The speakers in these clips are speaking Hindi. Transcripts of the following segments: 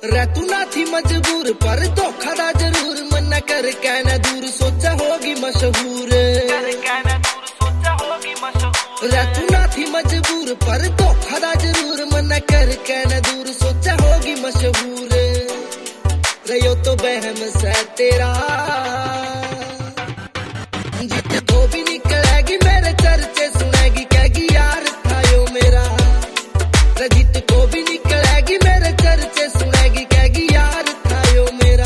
रे तू ना थी मजबूर पर धोखा दा जरूर मन कर कहना दूर सोचा होगी मशहूर रे तू ना थी मजबूर पर धोखा दा जरूर मन कर कहना दूर सोचा होगी मशहूर रे यो तो बहम से तेरा जित तो भी निकलेगी मेरे चर्चे सुनेगी कहेगी यार था यो मेरा रे जित को भी निकलेगी मेरे चर्चे सुनेगी कहेगी यार था यो मेरा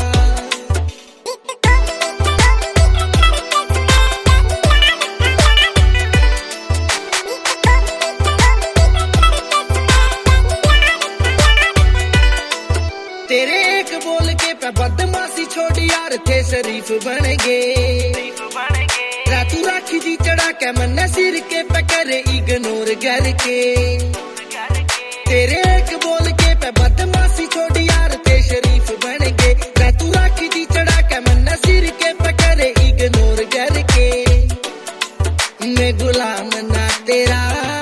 तेरे एक बोल के पे बदमाशी छोड़ यार थे शरीफ बन गए तू राखी दी चढ़ा के मन सिर के पे करे इग्नोर घर के तेरे एक बोल के पे बदमाशी छोड़ यार थे शरीफ बन गए तू राखी दी चढ़ा के मन सिर के पे करे इग्नोर घर के मैं गुलाम ना तेरा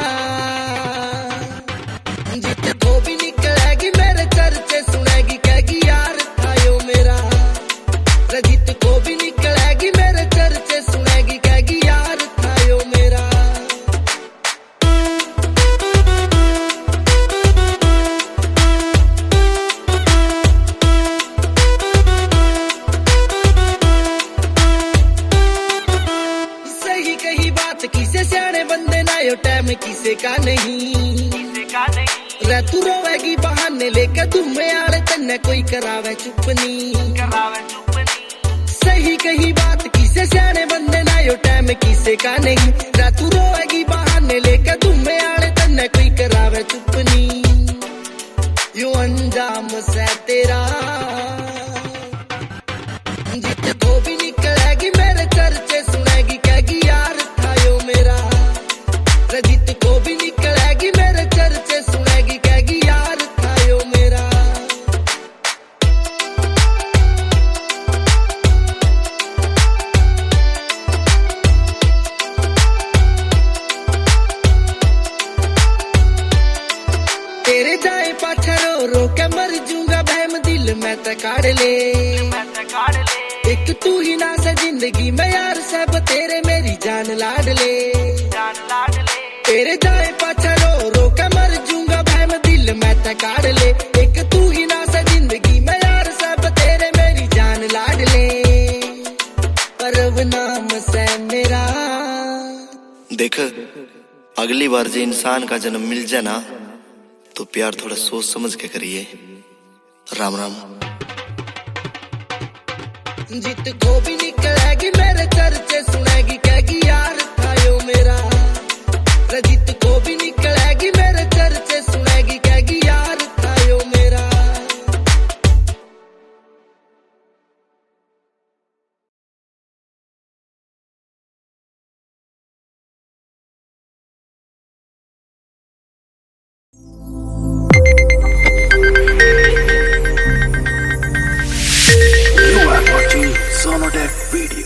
जित को भी निकलेगी मेरे चर्चे सुनेगी कहेगी यार था यो मेरा जित को भी निकलेगी मेरे चर्चे सुनेगी कहेगी यार था यो मेरा सही कही बात किसे सियाने बंदे ना यो टाइम किसे का नहीं रे तू रोवेगी बहाने लेके तुम्हें आड़े तन्ने कोई करावे चुपनी सही कही बात किसे सियाने बंदे ना यो टाइम किसे का नहीं रे तू रोवेगी बहाने लेके तुम्हें आड़े तन्ने कोई करावे चुपनी यो अंजाम से तेरा जित को भी निकलेगी मेरे चर्चे सुनेगी कहेगी यार था यो मेरा जित को भी निकलेगी मेरे चर्चे सुनेगी कहेगी यार था यो मेरा तेरे जाए पाछा रो रो के मर जूंगा बहम दिल में ते काढ़ ले एक तू ही ना से जिंदगी में यार सब तेरे मेरी जान लाड ले तेरे जाए पाछा रो रो के मर जूंगा बहम दिल में ते काढ़ ले एक तू ही ना से जिंदगी में यार सब तेरे मेरी जान लाड ले परव नाम से मेरा देख अगली बार जो इंसान का जन्म मिल जाए ना तो प्यार थोड़ा सोच समझ के करिए। राम राम। जित को भी निकलेगी मेरे चर्चे सुनेगी कहेगी यार था यो मेरा जित को भी निकलेगी मेरे चर्चे सुनेगी कहेगी यार था यो मेरा You are watching Sonodec Video.